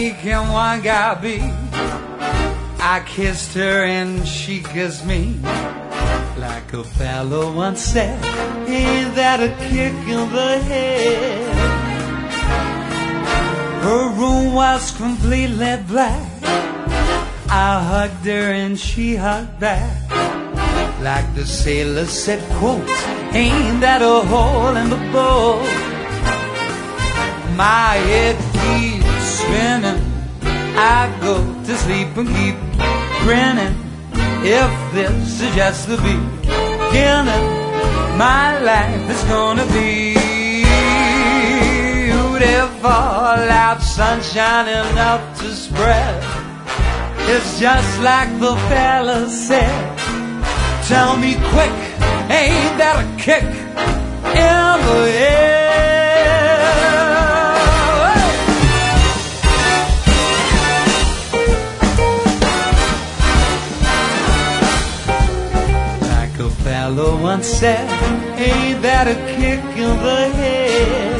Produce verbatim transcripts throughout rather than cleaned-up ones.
can one guy be? I kissed her and she kissed me. Like a fellow once said, ain't that a kick in the head? Her room was completely black. I hugged her and she hugged back. Like the sailor said, quote, ain't that a hole in the boat? My head keeps spinning. I go to sleep and keep grinning. If this is just the beginning, my life is gonna be beautiful. Out sunshine enough to spread. It's just like the fella said. Tell me quick, ain't that a kick in the head? Like a fellow once said, ain't that a kick in the head?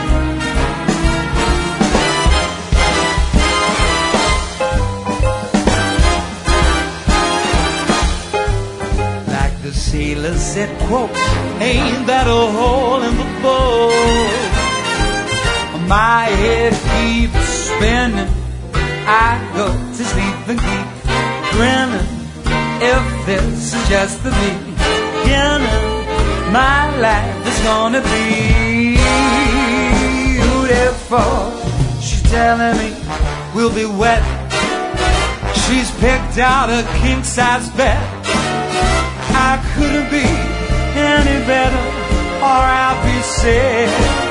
The sailor said, quote, ain't that a hole in the boat? My head keeps spinning. I go to sleep and keep grinning. If this is just the beginning, my life is gonna be beautiful. She's telling me we'll be wet. She's picked out a king-size bed. I couldn't be any better, or I'll be sad.